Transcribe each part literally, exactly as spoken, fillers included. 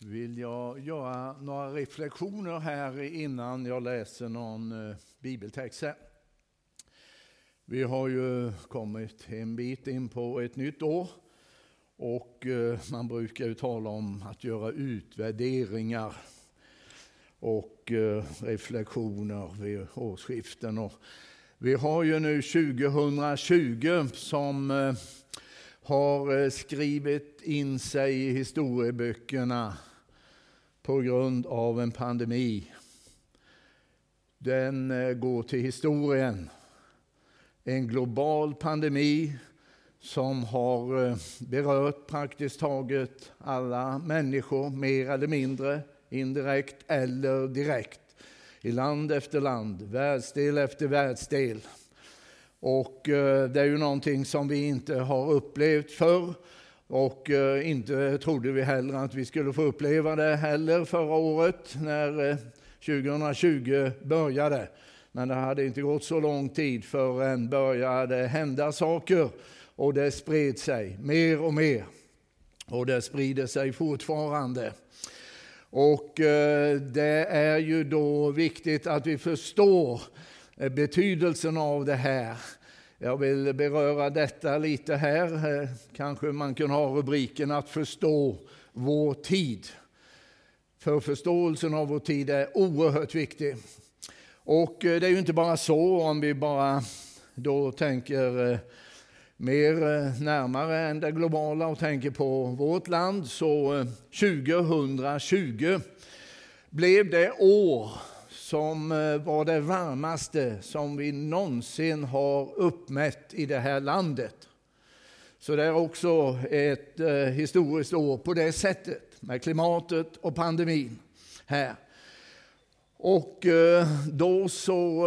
vill jag göra några reflektioner här innan jag läser någon eh, bibeltext här. Vi har ju kommit en bit in på ett nytt år och eh, man brukar ju tala om att göra utvärderingar och eh, reflektioner vid årsskiften. Och vi har ju nu tjugohundratjugo som eh, har skrivit in sig i historieböckerna på grund av en pandemi. Den går till historien. En global pandemi som har berört praktiskt taget alla människor, mer eller mindre, indirekt eller direkt. I land efter land, världsdel efter världsdel. Och det är ju någonting som vi inte har upplevt förr och inte trodde vi heller att vi skulle få uppleva det heller förra året när tjugohundratjugo började. Men det hade inte gått så lång tid förrän började hända saker och det spred sig mer och mer. Och det sprider sig fortfarande. Och det är ju då viktigt att vi förstår betydelsen av det här. Jag vill beröra detta lite här. Kanske man kan ha rubriken att förstå vår tid. För förståelsen av vår tid är oerhört viktig. Och det är ju inte bara så, om vi bara då tänker mer närmare än det globala och tänker på vårt land, så tjugohundratjugo blev det år som var det varmaste som vi någonsin har uppmätt i det här landet. Så det är också ett eh, historiskt år på det sättet med klimatet och pandemin här. Och eh, då så,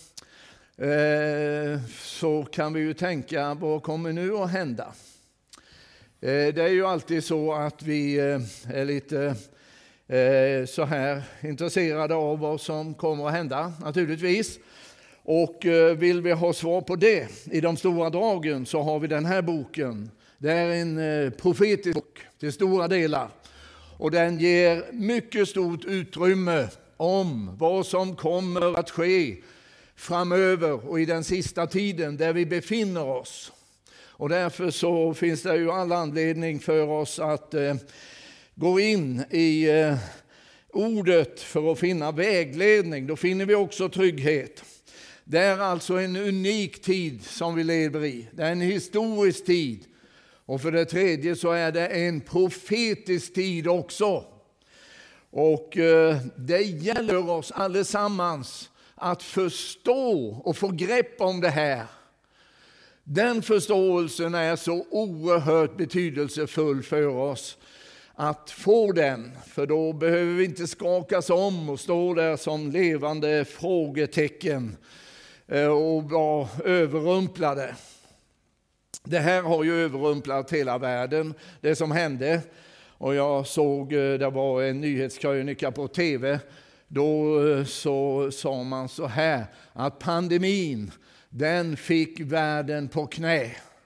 eh, så kan vi ju tänka, vad kommer nu att hända? Eh, det är ju alltid så att vi eh, är lite Eh, så här intresserade av vad som kommer att hända naturligtvis. Och eh, vill vi ha svar på det i de stora dragen, så har vi den här boken. Det är en eh, profetisk bok till stora delar. Och den ger mycket stort utrymme om vad som kommer att ske framöver och i den sista tiden där vi befinner oss. Och därför så finns det ju all anledning för oss att eh, gå in i eh, ordet för att finna vägledning. Då finner vi också trygghet. Det är alltså en unik tid som vi lever i. Det är en historisk tid. Och för det tredje så är det en profetisk tid också. Och eh, det gäller oss allesammans att förstå och få grepp om det här. Den förståelsen är så oerhört betydelsefull för oss. Att få den, för då behöver vi inte skakas om och stå där som levande frågetecken och vara överrumplade. Det här har ju överrumplat hela världen, det som hände. Och jag såg, det var en nyhetskrönika på tv, då så sa man så här, att pandemin, den fick världen på knä.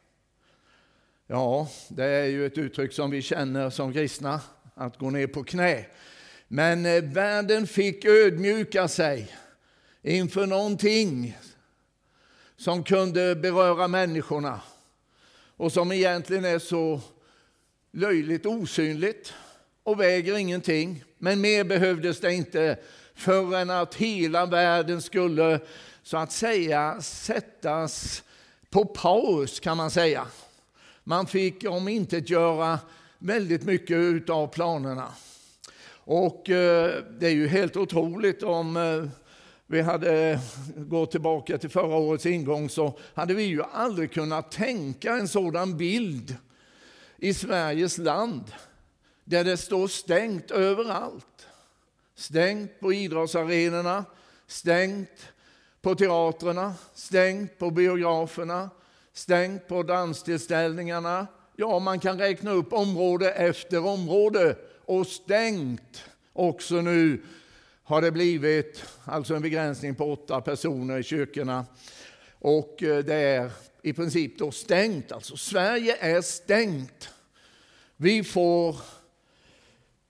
Ja, det är ju ett uttryck som vi känner som kristna, att gå ner på knä. Men eh, världen fick ödmjuka sig inför någonting som kunde beröra människorna. Och som egentligen är så löjligt osynligt och väger ingenting. Men mer behövdes det inte förrän att hela världen skulle så att säga sättas på paus, kan man säga. Man fick om inte göra väldigt mycket av planerna. Och eh, det är ju helt otroligt, om eh, vi hade gått tillbaka till förra årets ingång, så hade vi ju aldrig kunnat tänka en sådan bild i Sveriges land. Där det står stängt överallt. Stängt på idrottsarenorna, stängt på teatrarna, stängt på biograferna. Stängt på danstillställningarna. Ja, man kan räkna upp område efter område. Och stängt också nu har det blivit, alltså en begränsning på åtta personer i kyrkorna. Och det är i princip då stängt. Alltså Sverige är stängt. Vi får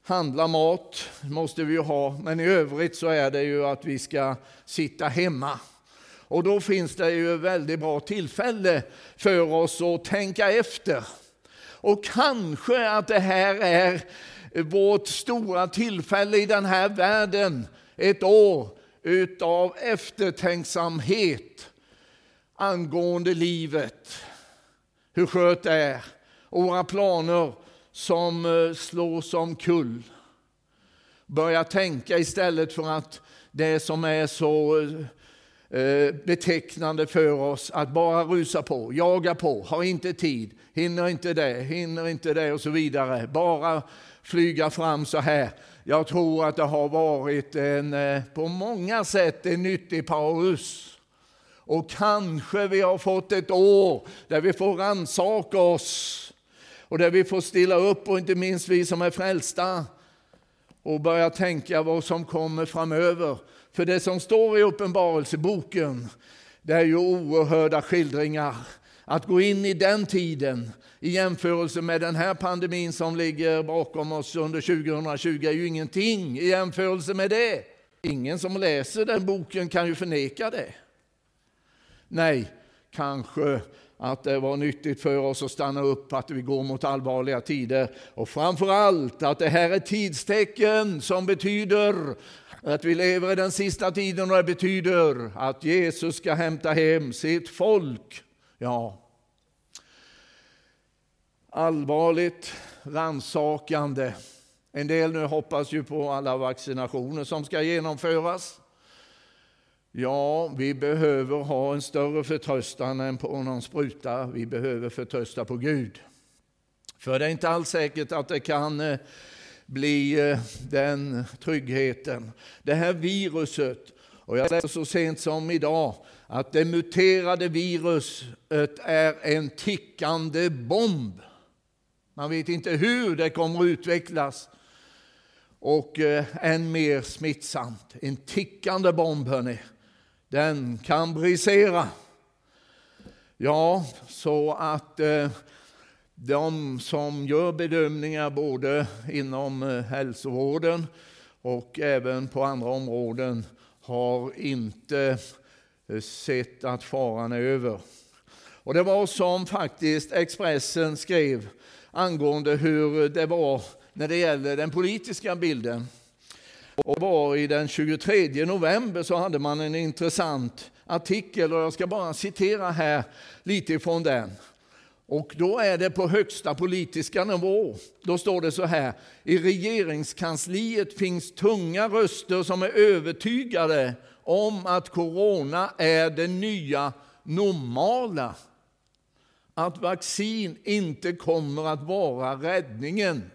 handla mat måste vi ju ha, men i övrigt så är det ju att vi ska sitta hemma. Och då finns det ju ett väldigt bra tillfälle för oss att tänka efter. Och kanske att det här är vårt stora tillfälle i den här världen. Ett år utav eftertänksamhet angående livet. Hur skört det är. Och våra planer som slår som kull. Börja tänka istället för att det som är så betecknande för oss att bara rusa på, jaga på, har inte tid, hinner inte det, hinner inte det och så vidare. Bara flyga fram så här. Jag tror att det har varit en, på många sätt en nyttig paus. Och kanske vi har fått ett år där vi får rannsaka oss. Och där vi får stilla upp, och inte minst vi som är frälsta. Och börja tänka vad som kommer framöver. För det som står i Uppenbarelseboken, det är ju oerhörda skildringar. Att gå in i den tiden i jämförelse med den här pandemin som ligger bakom oss under tjugohundratjugo är ju ingenting i jämförelse med det. Ingen som läser den boken kan ju förneka det. Nej, kanske att det var nyttigt för oss att stanna upp, att vi går mot allvarliga tider. Och framförallt att det här är tidstecken som betyder att vi lever i den sista tiden, och det betyder att Jesus ska hämta hem sitt folk. Ja. Allvarligt, rannsakande. En del nu hoppas ju på alla vaccinationer som ska genomföras. Ja, vi behöver ha en större förtröstan än på någon spruta. Vi behöver förtrösta på Gud. För det är inte alls säkert att det kan bli den tryggheten. Det här viruset, och jag läste så sent som idag, att det muterade viruset är en tickande bomb. Man vet inte hur det kommer att utvecklas. Och än mer smittsamt. En tickande bomb, hörni. Den kan brisera. Ja, så att eh, de som gör bedömningar både inom eh, hälsovården och även på andra områden har inte eh, sett att faran är över. Och det var som faktiskt Expressen skrev angående hur det var när det gäller den politiska bilden. Och var i den tjugotredje november så hade man en intressant artikel, och jag ska bara citera här lite från den. Och då är det på högsta politiska nivå. Då står det så här: i regeringskansliet finns tunga röster som är övertygade om att corona är det nya normala. Att vaccin inte kommer att vara räddningen.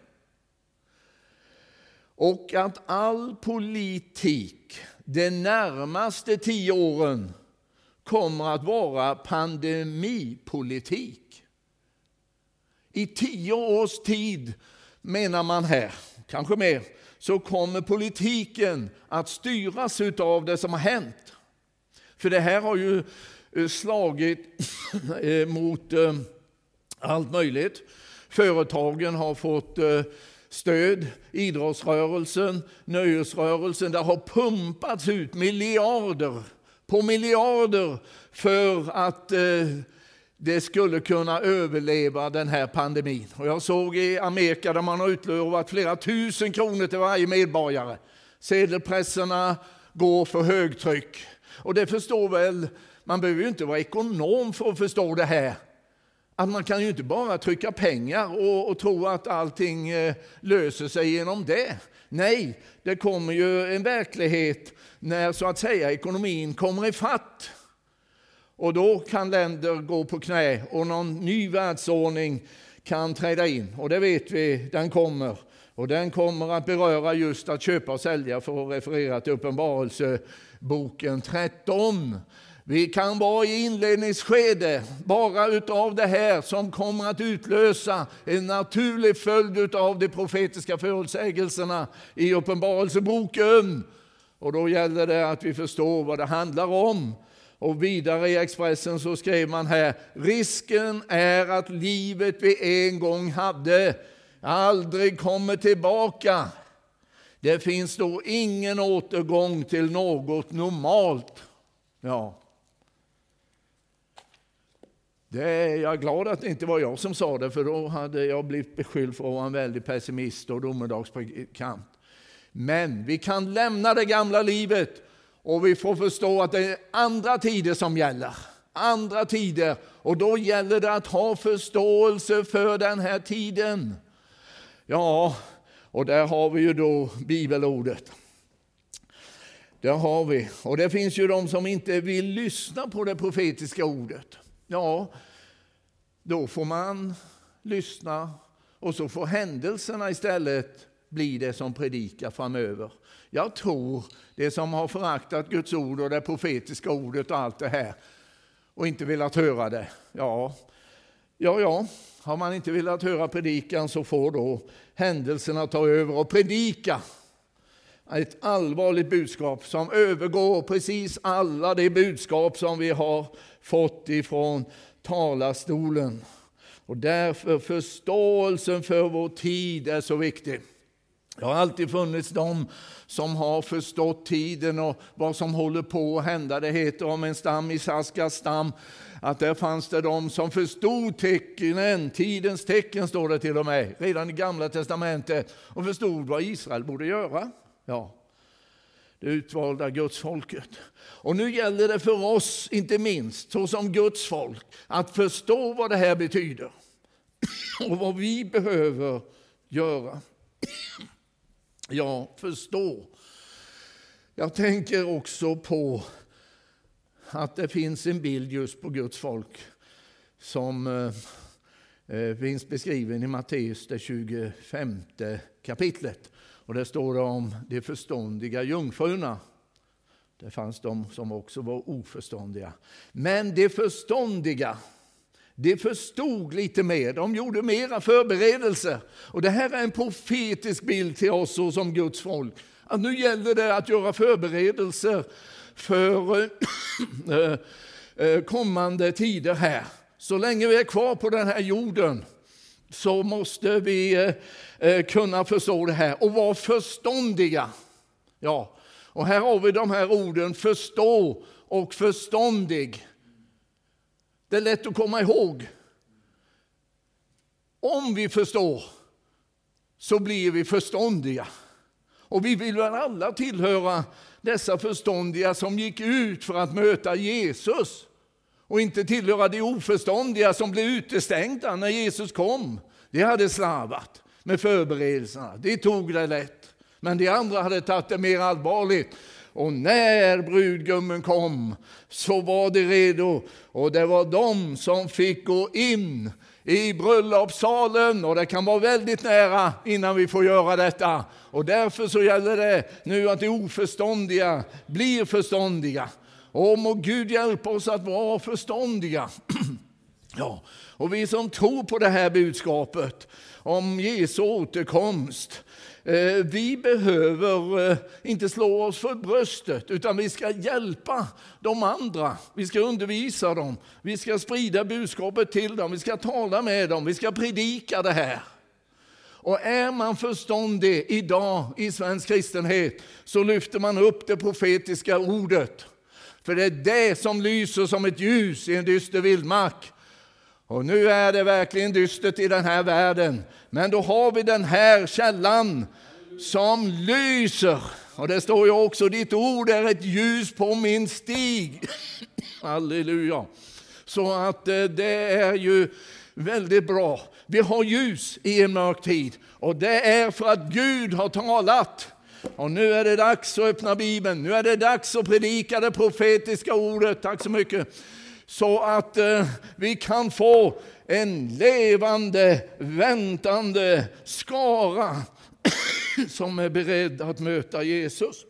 Och att all politik de närmaste tio åren kommer att vara pandemipolitik. I tio års tid, menar man här, kanske mer, så kommer politiken att styras av det som har hänt. För det här har ju slagit mot allt möjligt. Företagen har fått stöd, idrottsrörelsen, nöjesrörelsen. Det har pumpats ut miljarder på miljarder för att eh, det skulle kunna överleva den här pandemin. Och jag såg i Amerika där man har utlovat flera tusen kronor till varje medborgare. Sedelpresserna går för högtryck. Och det förstår väl, man behöver ju inte vara ekonom för att förstå det här. Att man kan ju inte bara trycka pengar och, och tro att allting eh, löser sig genom det. Nej, det kommer ju en verklighet när så att säga ekonomin kommer i fatt. Och då kan länder gå på knä och någon ny världsordning kan träda in. Och det vet vi, den kommer. Och den kommer att beröra just att köpa och sälja, för att referera till Uppenbarelseboken tretton. Vi kan vara i inledningsskede bara utav det här som kommer att utlösa en naturlig följd av de profetiska förutsägelserna i Uppenbarelseboken. Och då gäller det att vi förstår vad det handlar om. Och vidare i Expressen så skrev man här: risken är att livet vi en gång hade aldrig kommer tillbaka. Det finns då ingen återgång till något normalt. Ja. Det är jag glad att det inte var jag som sa det, för då hade jag blivit beskylld för att vara en väldigt pessimist och domedagspredikant. Men vi kan lämna det gamla livet och vi får förstå att det är andra tider som gäller. Andra tider, och då gäller det att ha förståelse för den här tiden. Ja, och där har vi ju då bibelordet. Där har vi. Och det finns ju de som inte vill lyssna på det profetiska ordet. Ja, då får man lyssna och så får händelserna istället bli det som predikar framöver. Jag tror det som har föraktat Guds ord och det profetiska ordet och allt det här och inte velat höra det. Ja, ja, ja. Har man inte velat höra predikan så får då händelserna ta över och predika. Ett allvarligt budskap som övergår precis alla de budskap som vi har fått ifrån talarstolen. Och därför förståelsen för vår tid är så viktig. Det har alltid funnits de som har förstått tiden och vad som håller på att hända. Det heter om en stam, Isaskas stam, att där fanns det de som förstod tecknen, tidens tecken står det till och med, redan i Gamla testamentet, och förstod vad Israel borde göra. Ja, det utvalda Guds folket. Och nu gäller det för oss, inte minst, så som Guds folk, att förstå vad det här betyder och vad vi behöver göra. Ja, förstå. Jag tänker också på att det finns en bild just på Guds folk som eh, finns beskriven i Matteus det tjugofemte kapitlet. Och det står det om de förståndiga jungfrurna. Det fanns de som också var oförståndiga. Men de förståndiga, de förstod lite mer. De gjorde mera förberedelser. Och det här är en profetisk bild till oss som Guds folk. Att nu gäller det att göra förberedelser för kommande tider här. Så länge vi är kvar på den här jorden så måste vi kunna förstå det här och vara förståndiga. Ja, och här har vi de här orden förstå och förståndig. Det är lätt att komma ihåg. Om vi förstår så blir vi förståndiga. Och vi vill väl alla tillhöra dessa förståndiga som gick ut för att möta Jesus. Och inte tillhöra de oförståndiga som blev utestängda när Jesus kom. De hade slarvat med förberedelserna. De tog det lätt. Men de andra hade tagit det mer allvarligt. Och när brudgummen kom så var de redo. Och det var de som fick gå in i bröllopssalen. Och det kan vara väldigt nära innan vi får göra detta. Och därför så gäller det nu att de oförståndiga blir förståndiga. Och må Gud hjälpa oss att vara förståndiga. Ja, och vi som tror på det här budskapet om Jesu återkomst, eh, vi behöver eh, inte slå oss för bröstet, utan vi ska hjälpa de andra. Vi ska undervisa dem, vi ska sprida budskapet till dem, vi ska tala med dem, vi ska predika det här. Och är man förståndig idag i svensk kristenhet så lyfter man upp det profetiska ordet. För det är det som lyser som ett ljus i en dyster vildmark. Och nu är det verkligen dystert i den här världen. Men då har vi den här källan som lyser. Och det står ju också, ditt ord är ett ljus på min stig. Halleluja. Så att det är ju väldigt bra. Vi har ljus i en mörk tid. Och det är för att Gud har talat. Och nu är det dags att öppna Bibeln. Nu är det dags att predika det profetiska ordet. Tack så mycket. Så att eh, vi kan få en levande, väntande skara som är beredd att möta Jesus.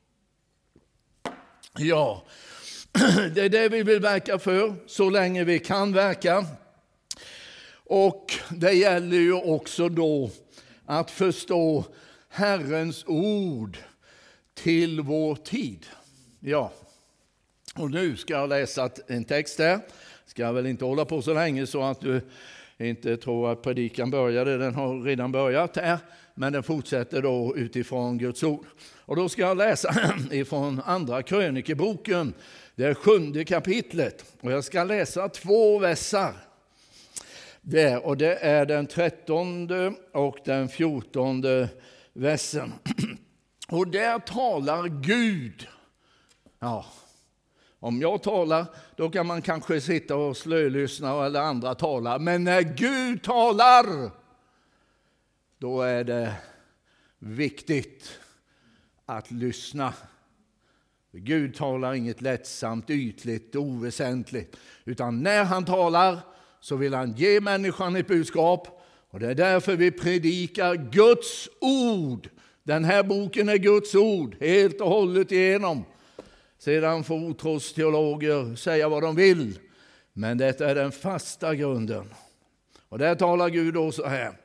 Ja, det är det vi vill verka för så länge vi kan verka. Och det gäller ju också då att förstå Herrens ord till vår tid. Ja, och nu ska jag läsa en text här. Ska jag väl inte hålla på så länge så att du inte tror att predikan började. Den har redan börjat här. men den fortsätter då utifrån Guds ord. Och då ska jag läsa ifrån andra krönikeboken, det sjunde kapitlet. Och jag ska läsa två versar där, och det är den trettonde och den fjortonde versen. Och där talar Gud. Ja, om jag talar, då kan man kanske sitta och slölyssna eller andra talar. Men när Gud talar, då är det viktigt att lyssna. Gud talar inget lättsamt, ytligt, oväsentligt. Utan när han talar så vill han ge människan ett budskap. Och det är därför vi predikar Guds ord. Den här boken är Guds ord, helt och hållet igenom. Sedan får otrosteologer säga vad de vill. Men detta är den fasta grunden. Och där talar Gud då så här.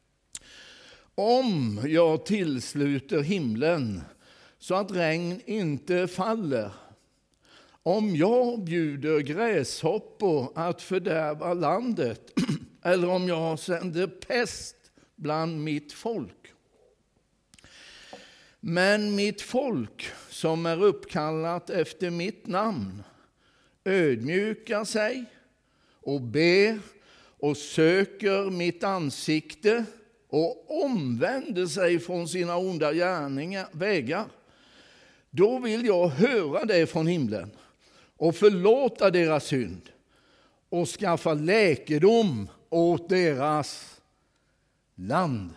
Om jag tillsluter himlen så att regn inte faller. Om jag bjuder gräshoppor att fördärva landet. Eller om jag sänder pest bland mitt folk. Men mitt folk som är uppkallat efter mitt namn ödmjukar sig och ber och söker mitt ansikte och omvänder sig från sina onda gärningar, vägar. Då vill jag höra det från himlen och förlåta deras synd och skaffa läkedom åt deras land.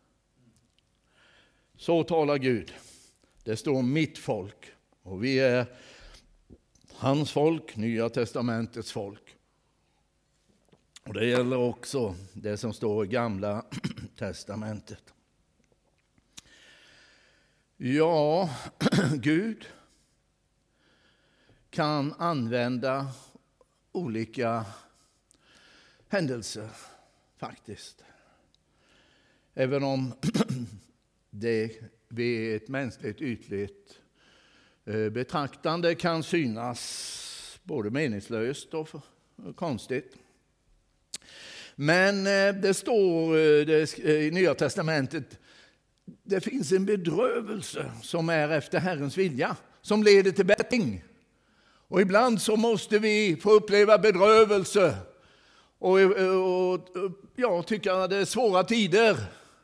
Så talar Gud. Det står mitt folk. Och vi är hans folk, Nya testamentets folk. Och det gäller också det som står i Gamla testamentet. Ja, Gud kan använda olika händelser faktiskt. Även om det vid ett mänskligt ytligt betraktande kan synas både meningslöst och konstigt. Men det står i Nya testamentet, det finns en bedrövelse som är efter Herrens vilja, som leder till bättring. Och ibland så måste vi få uppleva bedrövelse. Och, och, och jag tycker att det är svåra tider.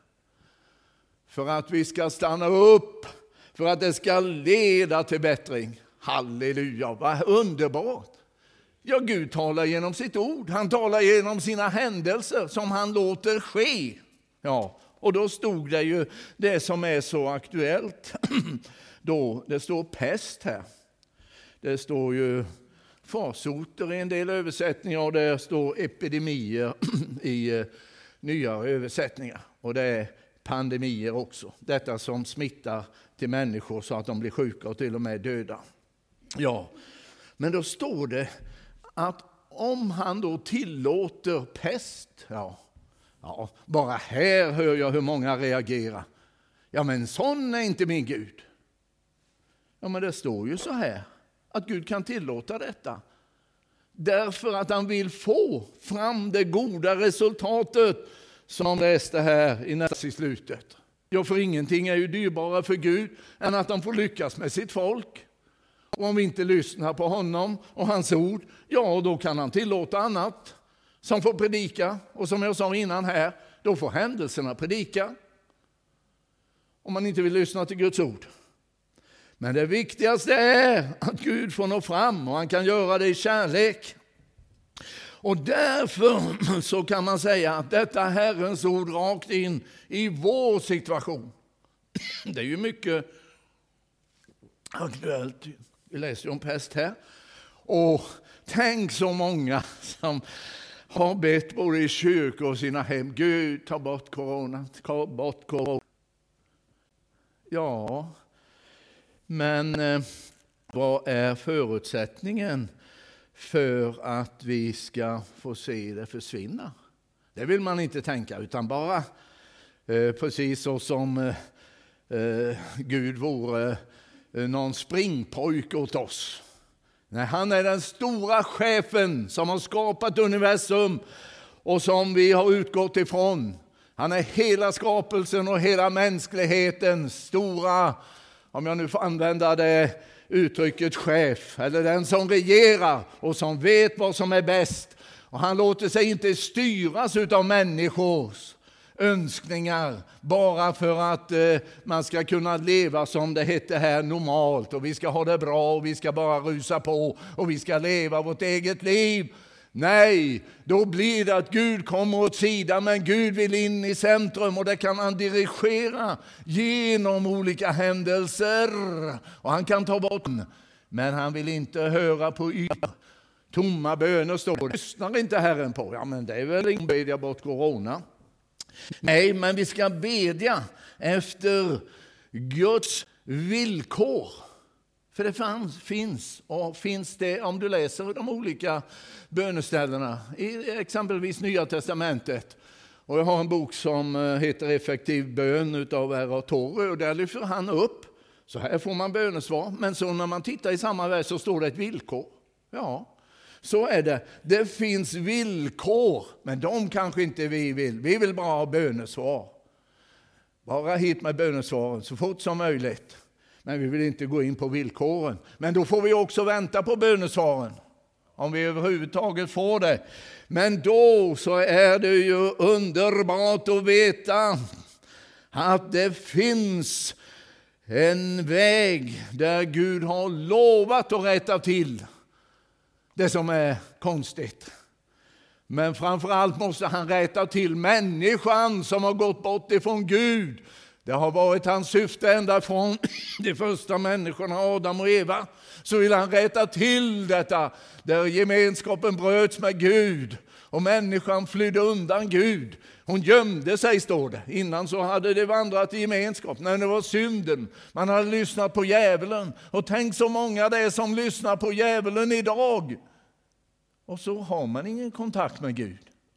För att vi ska stanna upp. För att det ska leda till bättring. Halleluja, vad underbart. Ja, Gud talar genom sitt ord. Han talar genom sina händelser som han låter ske. Ja, och då stod det ju det som är så aktuellt. Då, det står pest här. Det står ju farsoter i en del översättningar och det står epidemier i nya översättningar. Och det är pandemier också. Detta som smittar till människor så att de blir sjuka och till och med döda. Ja, men då står det att om han då tillåter pest, ja, ja, bara här hör jag hur många reagerar. Ja, men sån är inte min Gud. Ja, men det står ju så här, att Gud kan tillåta detta. Därför att han vill få fram det goda resultatet som läste här i nästa i slutet. Ja, för ingenting är ju dyrbara för Gud än att de får lyckas med sitt folk. Och om vi inte lyssnar på honom och hans ord, ja, då kan han tillåta annat som får predika. Och som jag sa innan här, då får händelserna predika. Om man inte vill lyssna till Guds ord. Men det viktigaste är att Gud får nå fram och han kan göra det i kärlek. Och därför så kan man säga att detta Herrens ord rakt in i vår situation. Det är ju mycket aktuellt. Vi läser ju om pest här. Och tänk så många som har bett både i kyrkor och sina hem. Gud, ta bort corona, ta bort corona. Ja, men eh, vad är förutsättningen för att vi ska få se det försvinna? Det vill man inte tänka, utan bara eh, precis så som eh, eh, Gud vore eh, någon springpojk åt oss. Nej, han är den stora chefen som har skapat universum och som vi har utgått ifrån. Han är hela skapelsen och hela mänsklighetens stora, om jag nu får använda det uttrycket, chef. Eller den som regerar och som vet vad som är bäst. Och han låter sig inte styras av människors önskningar bara för att eh, man ska kunna leva som det heter här normalt. Och vi ska ha det bra och vi ska bara rusa på och vi ska leva vårt eget liv. Nej, då blir det att Gud kommer åt sidan, men Gud vill in i centrum och det kan han dirigera genom olika händelser. Och han kan ta bort, men han vill inte höra på ytor. Tomma böner står det. Lyssnar inte Herren på? Ja, men det är väl ingen bedja bort corona. Nej, men vi ska bedja efter Guds villkor. För det fanns, finns, och finns det om du läser de olika böneställena i exempelvis Nya testamentet. Och jag har en bok som heter Effektiv bön utav R A Torre och där lyfter han upp. Så här får man bönesvar, men så när man tittar i samma vers så står det ett villkor. Ja, så är det. Det finns villkor, men de kanske inte vi vill. Vi vill bara ha bönesvar. Bara hit med bönesvaren så fort som möjligt. Men vi vill inte gå in på villkoren. Men då får vi också vänta på bönesvaren. Om vi överhuvudtaget får det. Men då så är det ju underbart att veta att det finns en väg där Gud har lovat att rätta till det som är konstigt. Men framförallt måste han rätta till människan som har gått bort ifrån Gud. Det har varit hans syfte ända från de första människorna, Adam och Eva. Så vill han rätta till detta, där gemenskapen bröts med Gud. Och människan flydde undan Gud. Hon gömde sig, står det. Innan så hade det vandrat i gemenskap. När det var synden. Man hade lyssnat på djävulen. Och tänk så många det är som lyssnar på djävulen idag. Och så har man ingen kontakt med Gud.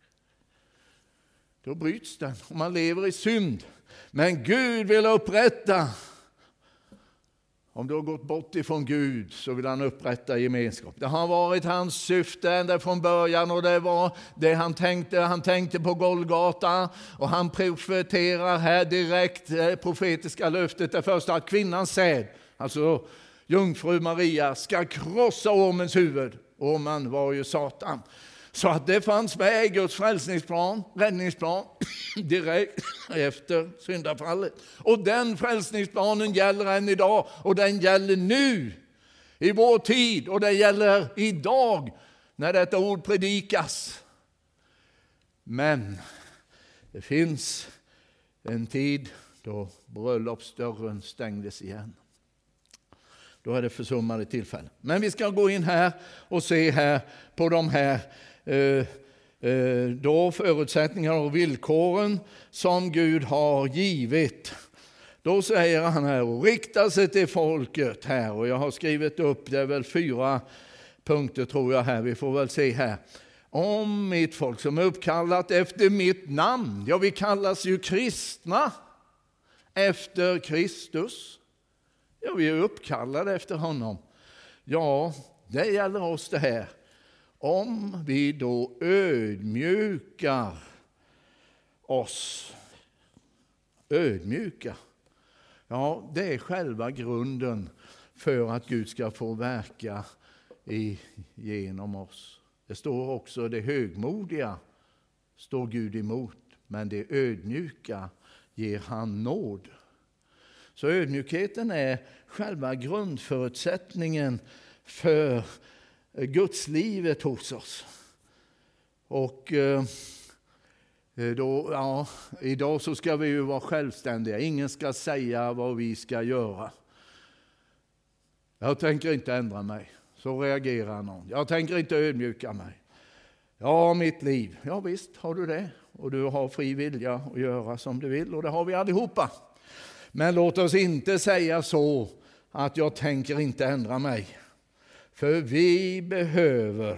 Då bryts den och man lever i synd. Men Gud vill upprätta. Om du har gått bort ifrån Gud så vill han upprätta gemenskap. Det har varit hans syfte ända från början och det var det han tänkte. Han tänkte på Golgata och han profeterar här direkt det profetiska löftet. Det första att kvinnans säd, alltså jungfru Maria, ska krossa ormens huvud. Ormen var ju Satan. Så att det fanns med i Guds frälsningsplan, räddningsplan, direkt efter syndafallet. Och den frälsningsplanen gäller än idag och den gäller nu i vår tid och det gäller idag när detta ord predikas. Men det finns en tid då bröllopsdörren stängdes igen. Då är det försummade tillfällen. Men vi ska gå in här och se här på de här eh, eh, då förutsättningarna och villkoren som Gud har givit. Då säger han här och riktar sig till folket här. Och jag har skrivit upp, det är väl fyra punkter tror jag här. Vi får väl se här. Om mitt folk som är uppkallat efter mitt namn. Ja, vi kallas ju kristna efter Kristus. Ja, vi är uppkallade efter honom. Ja, det gäller oss det här. Om vi då ödmjukar oss. Ödmjuka. Ja, det är själva grunden för att Gud ska få verka i, genom oss. Det står också det högmodiga står Gud emot. Men det ödmjuka ger han nåd. Så ödmjukheten är själva grundförutsättningen för Guds livet hos oss. Och då, ja, idag så ska vi ju vara självständiga. Ingen ska säga vad vi ska göra. Jag tänker inte ändra mig. Så reagerar någon. Jag tänker inte ödmjuka mig. Ja, mitt liv. Ja visst har du det. Och du har fri vilja att göra som du vill. Och det har vi allihopa. Men låt oss inte säga så att jag tänker inte ändra mig. För vi behöver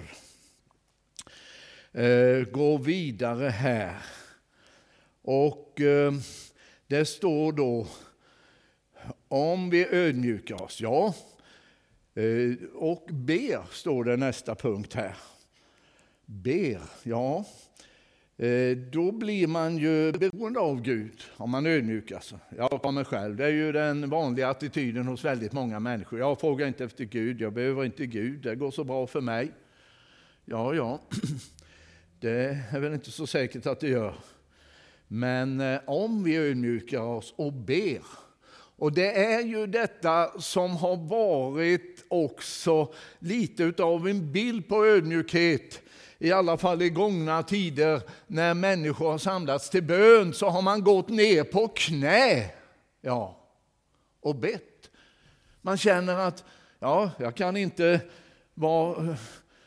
eh, gå vidare här. Och eh, det står då om vi ödmjukar oss. Ja. Eh, och ber står det nästa punkt här. Ber, ja. då blir man ju beroende av Gud om man ödmjukar sig. Jag kommer själv. Det är ju den vanliga attityden hos väldigt många människor. Jag frågar inte efter Gud, jag behöver inte Gud, det går så bra för mig. Ja, ja, det är väl inte så säkert att det gör. Men eh, om vi ödmjukar oss och ber, och det är ju detta som har varit också lite av en bild på ödmjukhet, i alla fall i gångna tider när människor har samlats till bön, så har man gått ner på knä, ja, och bett. Man känner att ja, jag kan inte vara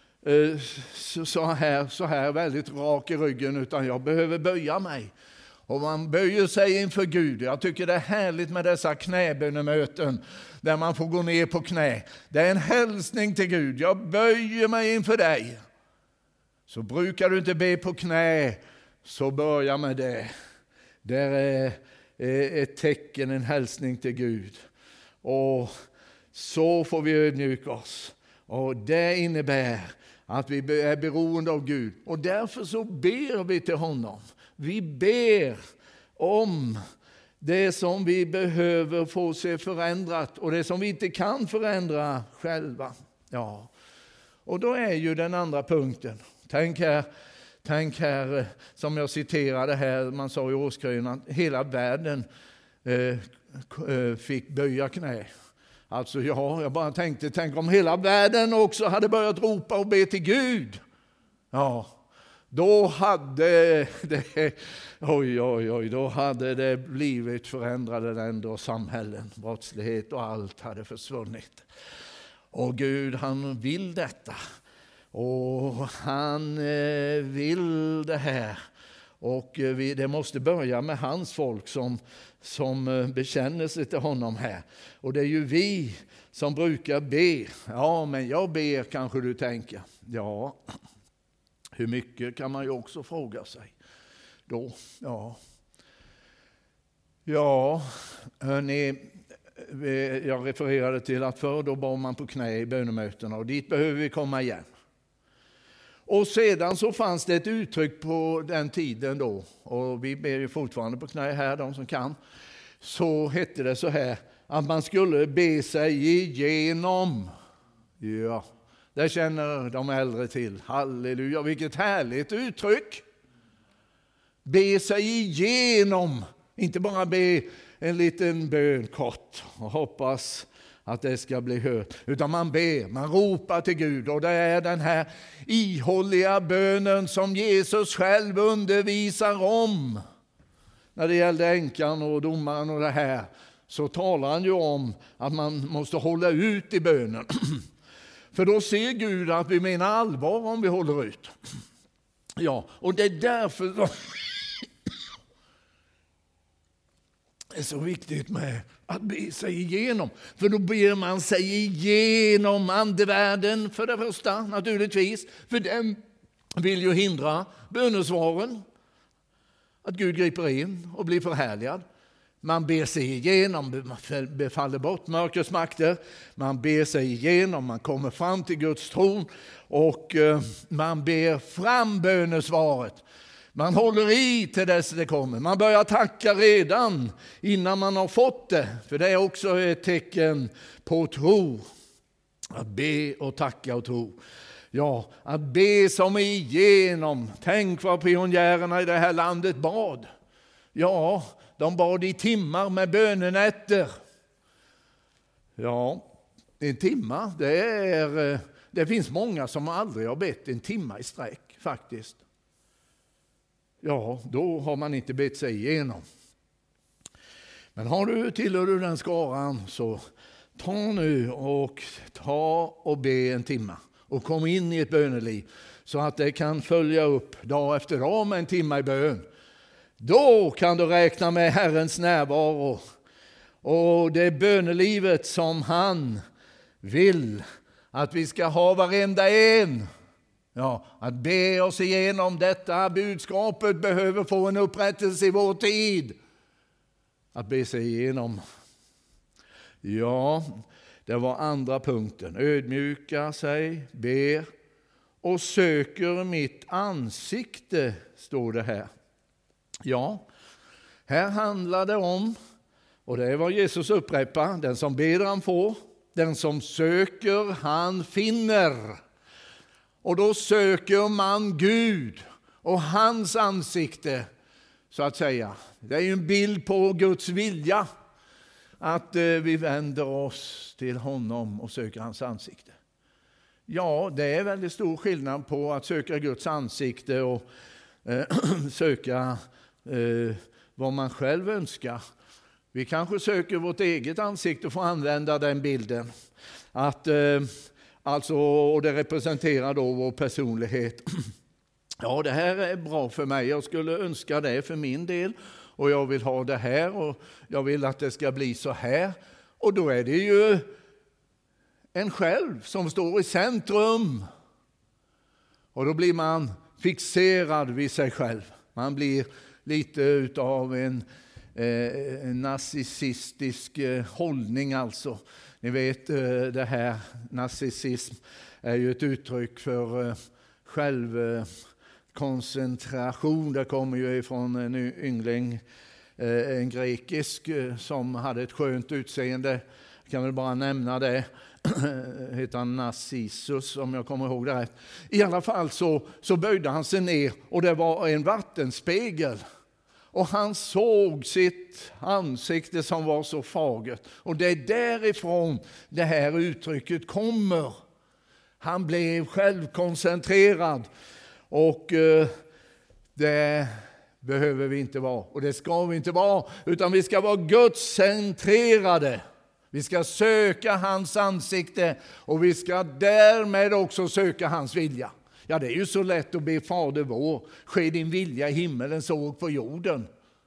så här, så här väldigt rak i ryggen, utan jag behöver böja mig. Och man böjer sig inför Gud. Jag tycker det är härligt med dessa knäbönemöten där man får gå ner på knä. Det är en hälsning till Gud. Jag böjer mig inför dig. Så brukar du inte be på knä, så börja med det. Det är ett tecken, en hälsning till Gud. Och så får vi ödmjuka oss. Och det innebär att vi är beroende av Gud. Och därför så ber vi till honom. Vi ber om det som vi behöver få se förändrat och det som vi inte kan förändra själva. Ja. Och då är ju den andra punkten. Tänk här, tänk här som jag citerade här, man sa i årskrönan, hela världen eh, fick böja knä. Alltså ja, jag bara tänkte, tänk om hela världen också hade börjat ropa och be till Gud. Ja, då hade det, oj, oj, oj, då hade det blivit förändrade länder och samhällen. Brottslighet och allt hade försvunnit. Och Gud, han vill detta. Och han vill det här. Och vi, det måste börja med hans folk som, som bekänner sig till honom här. Och det är ju vi som brukar be. Ja, men jag ber, kanske du tänker. Ja, hur mycket kan man ju också fråga sig. Då, ja. Ja, hörni, jag refererade till att förr då bar man på knä i bönemötena. Och dit behöver vi komma igen. Och sedan så fanns det ett uttryck på den tiden då, och vi ber ju fortfarande på knä här, de som kan. Så hette det så här, att man skulle be sig igenom. Ja, det känner de äldre till. Halleluja, vilket härligt uttryck. Be sig igenom, inte bara be en liten bön kort och hoppas att det ska bli hört. Utan man ber, man ropar till Gud. Och det är den här ihålliga bönen som Jesus själv undervisar om. När det gällde änkan och domaren och det här, så talar han ju om att man måste hålla ut i bönen. För då ser Gud att vi menar allvar om vi håller ut. Ja, och det är därför det är så viktigt med att be sig igenom. För då ber man sig igenom andevärlden för det första, naturligtvis. För den vill ju hindra bönesvaren. Att Gud griper in och blir förhärligad. Man ber sig igenom, befaller bort mörkrets makter. Man ber sig igenom, man kommer fram till Guds tron. Och man ber fram bönesvaret. Man håller i till dess det kommer. Man börjar tacka redan innan man har fått det. För det är också ett tecken på tro. Att be och tacka och tro. Ja, att be som igenom. Tänk vad pionjärerna i det här landet bad. Ja, de bad i timmar med bönenätter. Ja, en timma, det är... Det finns många som aldrig har bett en timma i sträck faktiskt. Ja, då har man inte bett sig igenom. Men har du, tillhör du den skaran, så ta nu och ta och be en timma. Och kom in i ett böneliv så att det kan följa upp dag efter dag med en timma i bön. Då kan du räkna med Herrens närvaro. Och det är bönelivet som han vill att vi ska ha varenda en. Ja, att be oss igenom detta budskapet behöver få en upprättelse i vår tid. Att be sig igenom. Ja, det var andra punkten. Ödmjuka sig, ber och söker mitt ansikte, står det här. Ja, här handlar det om, och det är vad Jesus upprepar, den som ber han får, den som söker han finner. Och då söker man Gud och hans ansikte, så att säga. Det är ju en bild på Guds vilja, att vi vänder oss till honom och söker hans ansikte. Ja, det är väldigt stor skillnad på att söka Guds ansikte och eh, söka eh, vad man själv önskar. Vi kanske söker vårt eget ansikte och får använda den bilden. Att, eh, alltså, och det representerar då vår personlighet. Ja, det här är bra för mig. Jag skulle önska det för min del. Och jag vill ha det här och jag vill att det ska bli så här. Och då är det ju en själv som står i centrum. Och då blir man fixerad vid sig själv. Man blir lite utav en, eh, en narcissistisk eh, hållning alltså. Ni vet eh, det här, narcissism är ju ett uttryck för eh, självkoncentration. Det kommer ju ifrån en yngling, eh, en grekisk eh, som hade ett skönt utseende. Jag kan väl bara nämna det. Heter han Narcissus, om jag kommer ihåg det rätt. I alla fall så, så böjde han sig ner och det var en vattenspegel. Och han såg sitt ansikte som var så fagert. Och det är därifrån det här uttrycket kommer. Han blev självkoncentrerad. Och eh, det behöver vi inte vara. Och det ska vi inte vara. Utan vi ska vara gudscentrerade. Vi ska söka hans ansikte och vi ska därmed också söka hans vilja. Ja, det är ju så lätt att be Fader vår, ske din vilja i himmelen så på jorden.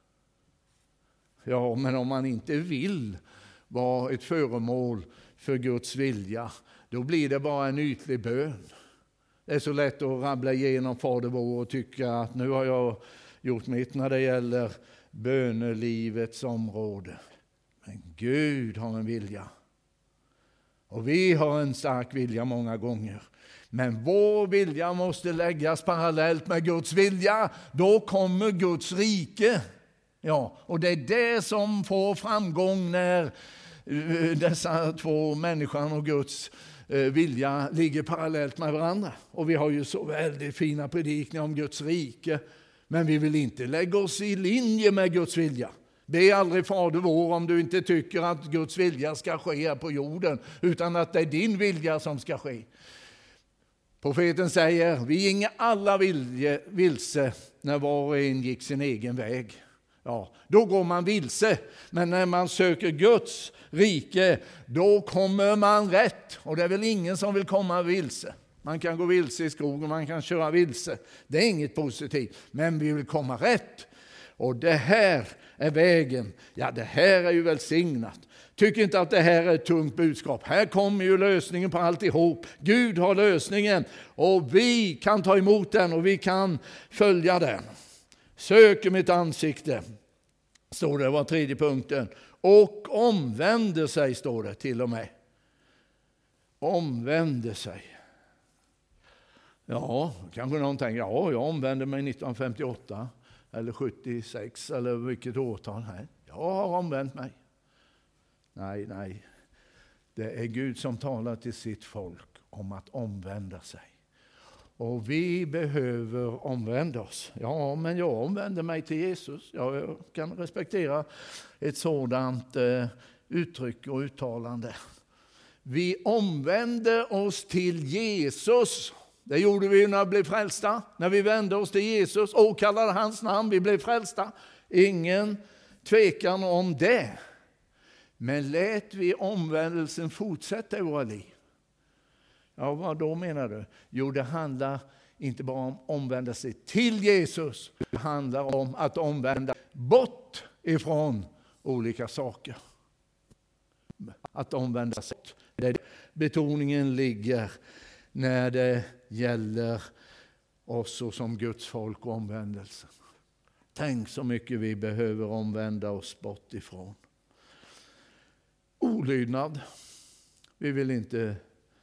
Ja, men om man inte vill vara ett föremål för Guds vilja, då blir det bara en ytlig bön. Det är så lätt att rabbla igenom Fader vår och tycka att nu har jag gjort mitt när det gäller bönelivets område. Men Gud har en vilja. Och vi har en stark vilja många gånger. Men vår vilja måste läggas parallellt med Guds vilja. Då kommer Guds rike. Ja, och det är det som får framgång när dessa två, människan och Guds vilja, ligger parallellt med varandra. Och vi har ju så väldigt fina predikningar om Guds rike. Men vi vill inte lägga oss i linje med Guds vilja. Be aldrig Fader vår om du inte tycker att Guds vilja ska ske här på jorden, utan att det är din vilja som ska ske. Profeten säger, vi ginge alla vilje, vilse när var och en gick sin egen väg. Ja, då går man vilse, men när man söker Guds rike, då kommer man rätt. Och det är väl ingen som vill komma vilse. Man kan gå vilse i skogen, man kan köra vilse. Det är inget positivt, men vi vill komma rätt. Och det här är vägen. Ja, det här är ju välsignat. Tycker inte att det här är ett tungt budskap. Här kommer ju lösningen på alltihop. Gud har lösningen och vi kan ta emot den och vi kan följa den. Söker mitt ansikte, står det, var tredje punkten. Och omvänder sig, står det till och med. Omvänder sig. Ja, kanske någon tänker, ja, jag omvände mig nittonhundrafemtioåtta. Eller sjuttiosex, eller vilket årtal här. Jag har omvänt mig. Nej, nej. Det är Gud som talar till sitt folk om att omvända sig. Och vi behöver omvända oss. Ja, men jag omvänder mig till Jesus. Ja, jag kan respektera ett sådant eh, uttryck och uttalande. Vi omvänder oss till Jesus. Det gjorde vi när vi blev frälsta. När vi vände oss till Jesus och kallade hans namn, vi blev frälsta. Ingen tvekan om det. Men lät vi omvändelsen fortsätta i våra liv? Ja, vad då menar du? Jo, det handlar inte bara om att omvända sig till Jesus. Det handlar om att omvända bort ifrån olika saker. Att omvända sig. Där betoningen ligger när det gäller oss och som Guds folk och omvändelsen. Tänk så mycket vi behöver omvända oss bort ifrån. Olydnad. Vi vill inte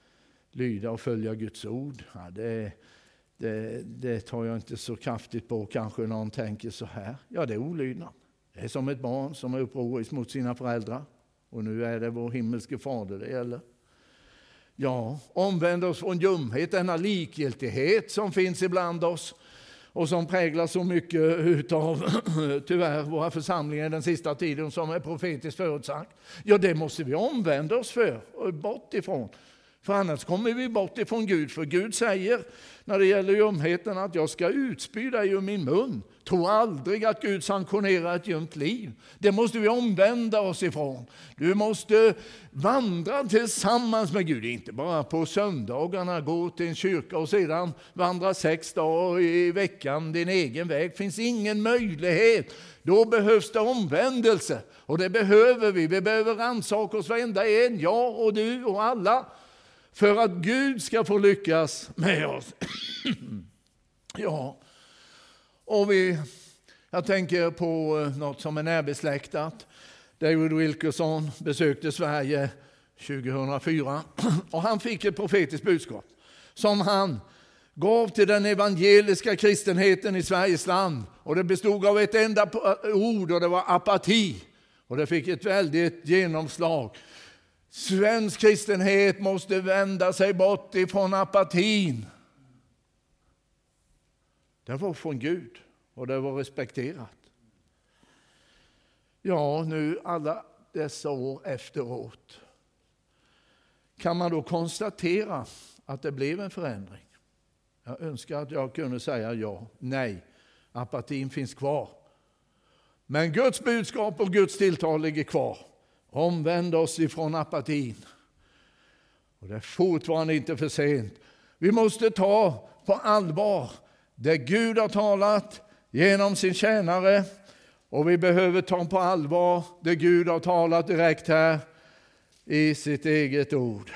lyda och följa Guds ord. Ja, det, det, det tar jag inte så kraftigt på. Kanske någon tänker så här. Ja, det är olydnad. Det är som ett barn som är upproriskt mot sina föräldrar. Och nu är det vår himmelske fader det gäller. Ja, omvänd oss från ljumhet, denna likgiltighet som finns ibland oss. Och som präglar så mycket av tyvärr våra församlingar den sista tiden som är profetiskt förutsagt. Ja, det måste vi omvända oss för och bort ifrån. För annars kommer vi bort ifrån Gud. För Gud säger när det gäller ljumheten att jag ska utspy dig ur min mun. Tro aldrig att Gud sanktionerar ett ljumt liv. Det måste vi omvända oss ifrån. Du måste vandra tillsammans med Gud. Inte bara på söndagarna gå till en kyrka och sedan vandra sex dagar i veckan din egen väg. Det finns ingen möjlighet. Då behövs det omvändelse. Och det behöver vi. Vi behöver rannsaka oss varenda en. Jag och du och alla. För att Gud ska få lyckas med oss. Ja. Och vi, jag tänker på något som är närbesläktat. David Wilkerson besökte Sverige tjugohundrafyra. Och han fick ett profetiskt budskap. Som han gav till den evangeliska kristenheten i Sveriges land. Och det bestod av ett enda ord och det var apati. Och det fick ett väldigt genomslag. Svensk kristenhet måste vända sig bort ifrån apatin. Det var från Gud och det var respekterat. Ja, nu alla dessa år efteråt kan man då konstatera att det blev en förändring. Jag önskar att jag kunde säga ja, nej, apatin finns kvar. Men Guds budskap och Guds tilltal ligger kvar. Omvänd oss ifrån apatin. Och det är fortfarande inte för sent. Vi måste ta på allvar det Gud har talat genom sin tjänare. Och vi behöver ta på allvar det Gud har talat direkt här i sitt eget ord.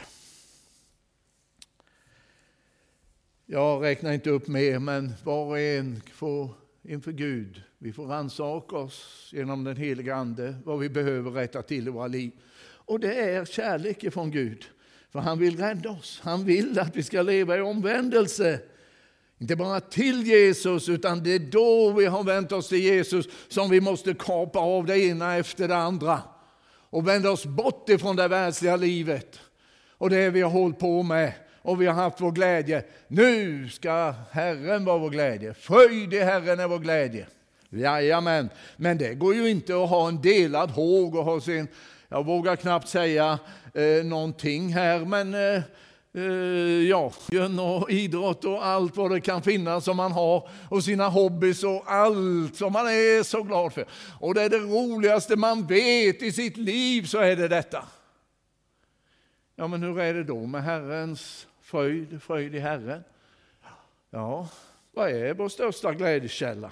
Jag räknar inte upp mer, men var och en får inför Gud. Vi får rannsaka oss genom den heliga ande vad vi behöver rätta till i våra liv. Och det är kärlek från Gud. För han vill rädda oss. Han vill att vi ska leva i omvändelse. Inte bara till Jesus, utan det är då vi har vänt oss till Jesus som vi måste kapa av det ena efter det andra. Och vända oss bort ifrån det världsliga livet. Och det vi har hållit på med. Och vi har haft vår glädje. Nu ska Herren vara vår glädje. Fröjd i Herren är vår glädje. Jajamän. Men det går ju inte att ha en delad håg och ha sin, jag vågar knappt säga eh, någonting här, men eh, eh, ja, och idrott och allt vad det kan finnas som man har och sina hobbys och allt som man är så glad för. Och det är det roligaste man vet i sitt liv, så är det detta. Ja, men hur är det då med Herrens fröjd, fröjd i Herren? Ja, vad är vår största glädjekälla?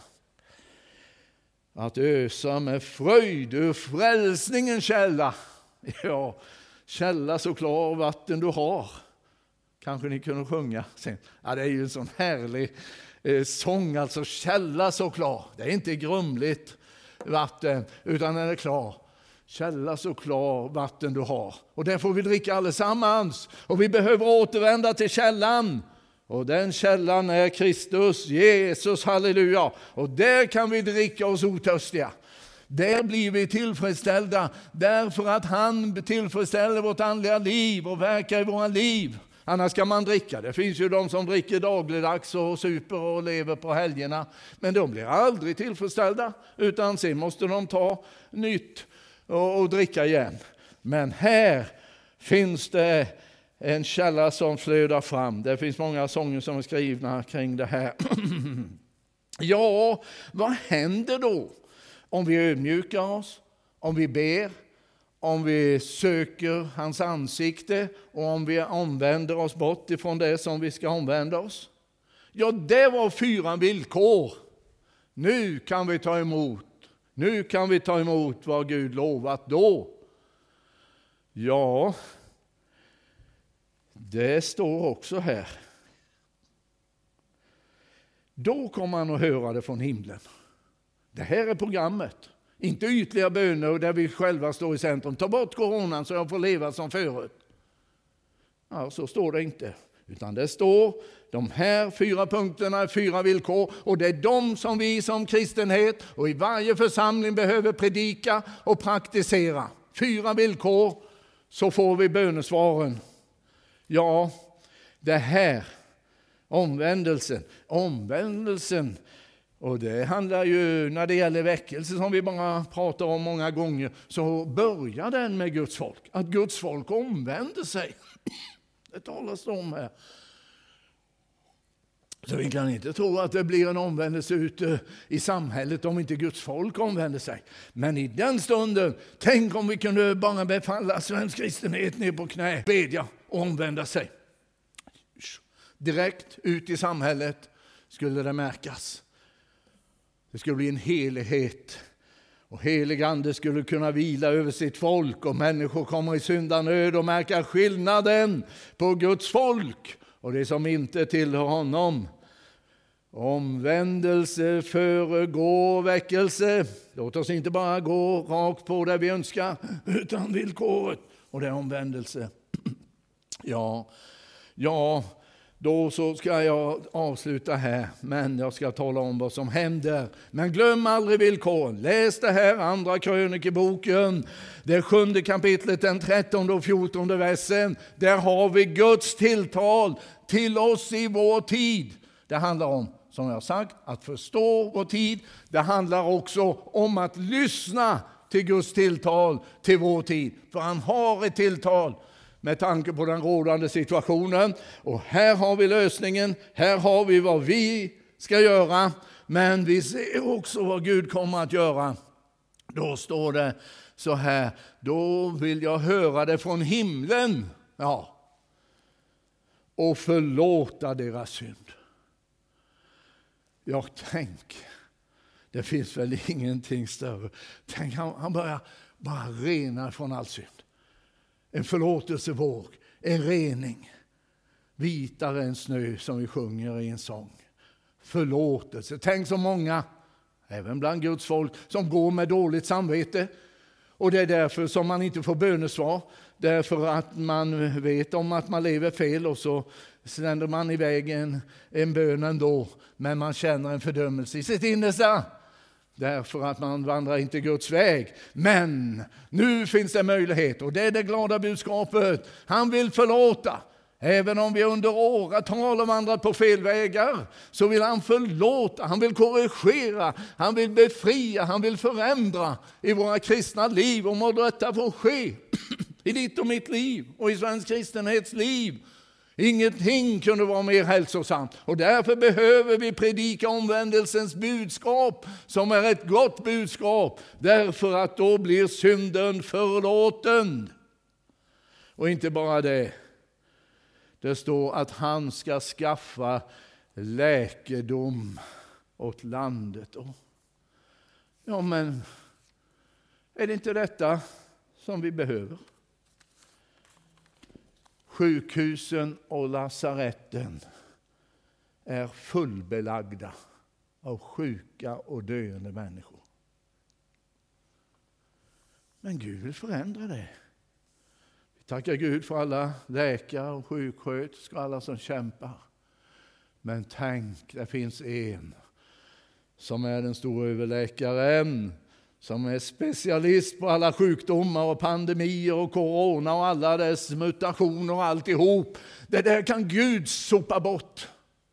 Att ösa med fröjd ur frälsningens källa. Ja, källa så klar vatten du har. Kanske ni kunde sjunga sen. Ja, det är ju en sån härlig eh, sång, alltså källa så klar. Det är inte grumligt vatten, utan den är klar. Källa så klar vatten du har. Och den får vi dricka allesammans. Och vi behöver återvända till källan. Och den källan är Kristus, Jesus, halleluja. Och där kan vi dricka oss otörstiga. Där blir vi tillfredsställda. Därför att han tillfredsställer vårt andliga liv och verkar i våra liv. Annars ska man dricka. Det finns ju de som dricker dagligdags och super och lever på helgerna. Men de blir aldrig tillfredsställda. Utan sen måste de ta nytt och, och dricka igen. Men här finns det en källa som flödar fram. Det finns många sånger som är skrivna kring det här. Ja, vad händer då om vi ödmjukar oss, om vi ber, om vi söker hans ansikte och om vi omvänder oss bort ifrån det som vi ska omvända oss? Ja, det var fyra villkor. Nu kan vi ta emot. Nu kan vi ta emot vad Gud lovat då. Ja, det står också här. Då kommer man att höra det från himlen. Det här är programmet. Inte ytliga böner där vi själva står i centrum. Ta bort coronan så jag får leva som förut. Ja, så står det inte. Utan det står de här fyra punkterna, fyra villkor. Och det är de som vi som kristenhet och i varje församling behöver predika och praktisera. Fyra villkor, så får vi bönesvaren. Ja, det här, omvändelsen, omvändelsen. Och det handlar ju, när det gäller väckelse som vi bara pratar om många gånger, så börjar den med Guds folk. Att Guds folk omvänder sig. Det talas om här. Så vi kan inte tro att det blir en omvändelse ute i samhället om inte Guds folk omvänder sig. Men i den stunden, tänk om vi kunde bara befalla svensk kristenhet ner på knä, bedja och omvända sig. Direkt ut i samhället skulle det märkas. Det skulle bli en helighet. Och helig ande skulle kunna vila över sitt folk. Och människor kommer i syndanöd och märker skillnaden på Guds folk och det som inte tillhör honom. Omvändelse föregår väckelse. Låt oss inte bara gå rakt på det vi önskar, utan villkoret. Och det är omvändelse. Ja, ja. Då så ska jag avsluta här, men jag ska tala om vad som händer. Men glöm aldrig villkoren. Läs det här, andra krönikeboken, det sjunde kapitlet, den trettonde och fjortonde versen. Där har vi Guds tilltal till oss i vår tid. Det handlar om, som jag sagt, att förstå vår tid. Det handlar också om att lyssna till Guds tilltal till vår tid. För han har ett tilltal med tanke på den rådande situationen. Och här har vi lösningen. Här har vi vad vi ska göra. Men vi ser också vad Gud kommer att göra. Då står det så här. Då vill jag höra det från himlen. Ja. Och förlåta deras synd. Jag tänk. Det finns väl ingenting större. Tänk, han, han börjar bara rena från all synd. En förlåtelsevåg, en rening. Vitare än snö som vi sjunger i en sång. Förlåtelse. Tänk så många, även bland Guds folk, som går med dåligt samvete. Och det är därför som man inte får bönesvar. Därför att man vet om att man lever fel och så sänder man iväg en, en bön ändå. Men man känner en fördömelse i sitt innersta. Därför att man vandrar inte Guds väg. Men nu finns det möjlighet. Och det är det glada budskapet. Han vill förlåta. Även om vi under åratal har vandrat på fel vägar, så vill han förlåta. Han vill korrigera. Han vill befria. Han vill förändra i våra kristna liv. Och må detta få ske i ditt och mitt liv. Och i svensk kristenhets liv. Ingenting kunde vara mer hälsosamt. Och därför behöver vi predika omvändelsens budskap, som är ett gott budskap. Därför att då blir synden förlåten. Och inte bara det. Det står att han ska skaffa läkedom åt landet. Ja, men är det inte detta som vi behöver? Sjukhusen och lasaretten är fullbelagda av sjuka och döende människor. Men Gud vill förändra det. Vi tackar Gud för alla läkare och sjuksköterskor och alla som kämpar. Men tänk, det finns en som är den stora överläkaren, som är specialist på alla sjukdomar och pandemier och corona och alla dess mutationer och alltihop. Det där kan Gud sopa bort.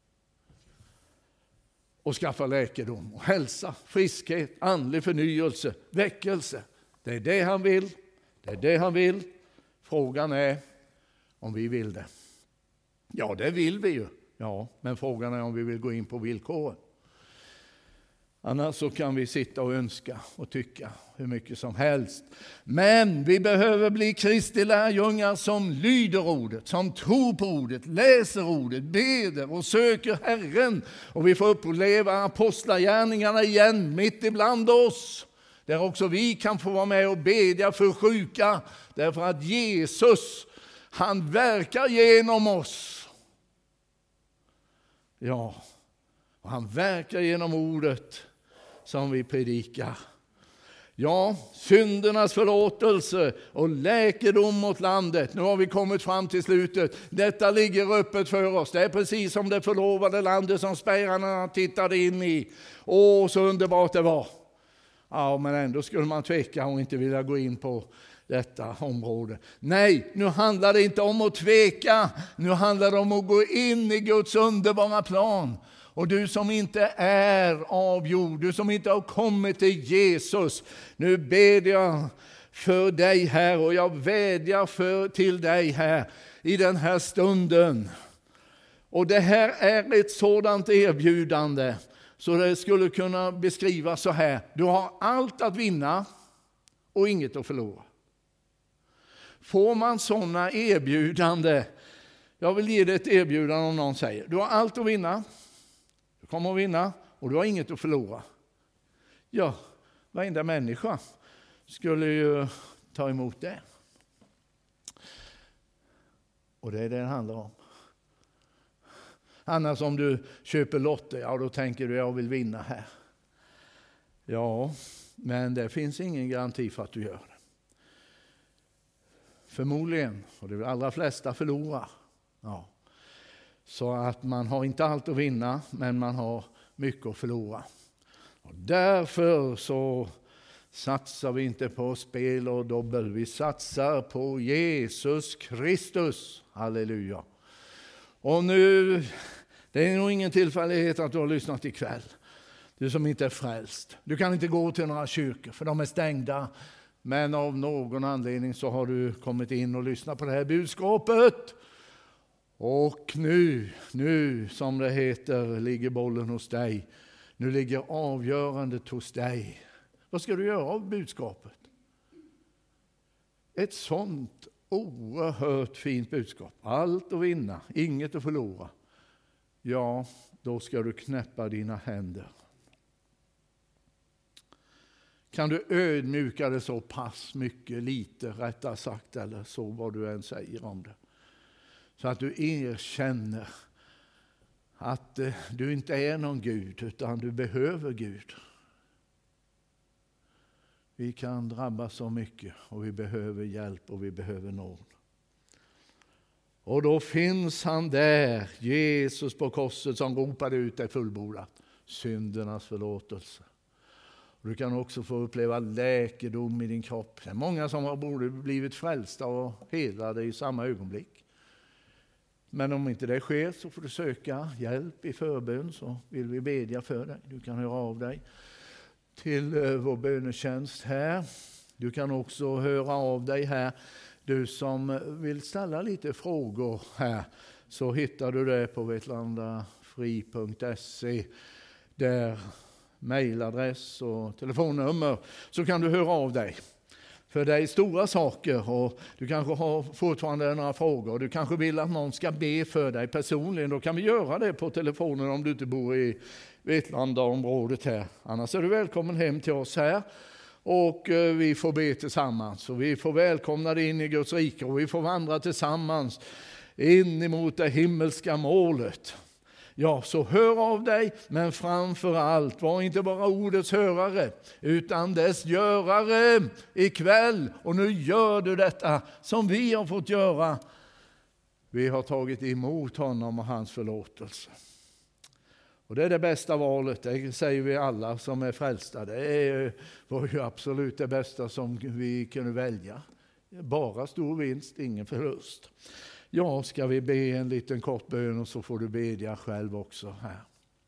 Och skaffa läkedom och hälsa, friskhet, andlig förnyelse, väckelse. Det är det han vill. Det är det han vill. Frågan är om vi vill det. Ja, det vill vi ju. Ja, men frågan är om vi vill gå in på villkoren. Annars så kan vi sitta och önska och tycka hur mycket som helst. Men vi behöver bli Kristi lärjungar som lyder ordet, som tror på ordet, läser ordet, beder och söker Herren. Och vi får uppleva apostlagärningarna igen mitt ibland oss. Där också vi kan få vara med och bedja för sjuka. Därför att Jesus, han verkar genom oss. Ja, och han verkar genom ordet som vi predikar. Ja, syndernas förlåtelse och läkedom mot landet. Nu har vi kommit fram till slutet. Detta ligger öppet för oss. Det är precis som det förlovade landet som spejarna tittade in i. Åh, så underbart det var. Ja, men ändå skulle man tveka och inte vilja gå in på detta område. Nej, nu handlar det inte om att tveka. Nu handlar det om att gå in i Guds underbara plan. Och du som inte är avgjord, du som inte har kommit till Jesus, nu ber jag för dig här och jag vädjar för, till dig här i den här stunden. Och det här är ett sådant erbjudande så det skulle kunna beskrivas så här. Du har allt att vinna och inget att förlora. Får man sådana erbjudande, jag vill ge dig ett erbjudande om någon säger, du har allt att vinna. Du kommer att vinna och du har inget att förlora. Ja, varenda människa skulle ju ta emot det. Och det är det det handlar om. Annars om du köper lotter, ja då tänker du jag vill vinna här. Ja, men det finns ingen garanti för att du gör det. Förmodligen, och de allra flesta förlorar. Ja. Så att man har inte allt att vinna, men man har mycket att förlora. Och därför så satsar vi inte på spel och dobbel. Vi satsar på Jesus Kristus. Halleluja. Och nu, det är nog ingen tillfällighet att du har lyssnat ikväll. Du som inte är frälst. Du kan inte gå till några kyrkor för de är stängda. Men av någon anledning så har du kommit in och lyssnat på det här budskapet. Och nu, nu som det heter, ligger bollen hos dig. Nu ligger avgörandet hos dig. Vad ska du göra av budskapet? Ett sånt oerhört fint budskap. Allt att vinna, inget att förlora. Ja, då ska du knäppa dina händer. Kan du ödmjuka det så pass mycket, lite rättare sagt, eller så vad du än säger om det. Så att du erkänner att du inte är någon Gud utan du behöver Gud. Vi kan drabbas så mycket och vi behöver hjälp och vi behöver nåd. Och då finns han där, Jesus på korset som ropade ut det fullbordat. Syndernas förlåtelse. Du kan också få uppleva läkedom i din kropp. Det är många som har både blivit frälsta och helade i samma ögonblick. Men om inte det sker så får du söka hjälp i förbön, så vill vi bedja för dig. Du kan höra av dig till vår bönetjänst här. Du kan också höra av dig här. Du som vill ställa lite frågor här, så hittar du det på vetlandafri punkt se. Där mejladress och telefonnummer, så kan du höra av dig. För det är stora saker och du kanske har fortfarande några frågor. Du kanske vill att någon ska be för dig personligen. Då kan vi göra det på telefonen om du inte bor i Vetlanda-området här. Annars är du välkommen hem till oss här. Och vi får be tillsammans. Och vi får välkomna dig in i Guds rike. Och vi får vandra tillsammans in emot det himmelska målet. Ja, så hör av dig, men framför allt var inte bara ordets hörare utan dess görare ikväll. Och nu gör du detta som vi har fått göra. Vi har tagit emot honom och hans förlåtelse. Och det är det bästa valet, det säger vi alla som är frälsta. Det var ju absolut det bästa som vi kunde välja. Bara stor vinst, ingen förlust. Ja, ska vi be en liten kort bön och så får du bedja själv också här.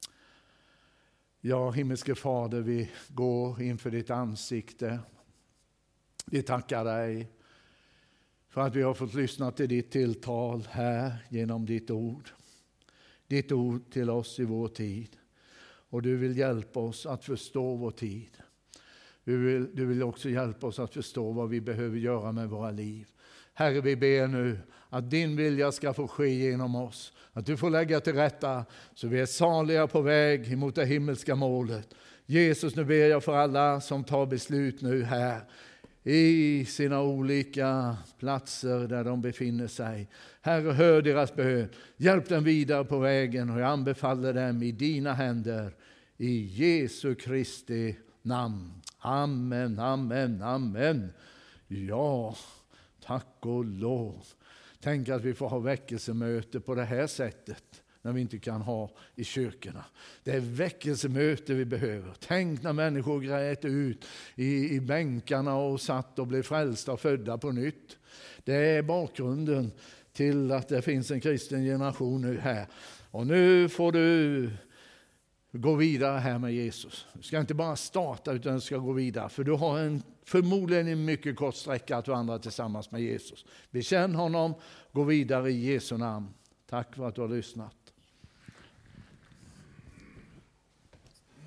Ja, himmelske Fader, vi går inför ditt ansikte. Vi tackar dig för att vi har fått lyssna till ditt tilltal här genom ditt ord. Ditt ord till oss i vår tid. Och du vill hjälpa oss att förstå vår tid. Du vill, du vill också hjälpa oss att förstå vad vi behöver göra med våra liv. Herre, vi ber nu att din vilja ska få ske genom oss. Att du får lägga till rätta så vi är saliga på väg mot det himmelska målet. Jesus, nu ber jag för alla som tar beslut nu här i sina olika platser där de befinner sig. Herre, hör deras bön. Hjälp dem vidare på vägen och jag anbefaller dem i dina händer. I Jesu Kristi namn. Amen, amen, amen. Ja, tack och lov. Tänk att vi får ha väckelsemöte på det här sättet när vi inte kan ha i kyrkorna. Det är väckelsemöte vi behöver. Tänk när människor grät ut i, i bänkarna och satt och blev frälsta och födda på nytt. Det är bakgrunden till att det finns en kristen generation nu här. Och nu får du gå vidare här med Jesus. Du ska inte bara starta utan du ska gå vidare. För du har en, förmodligen en mycket kort sträcka att vandra tillsammans med Jesus. Bekänn honom, gå vidare i Jesu namn. Tack för att du har lyssnat.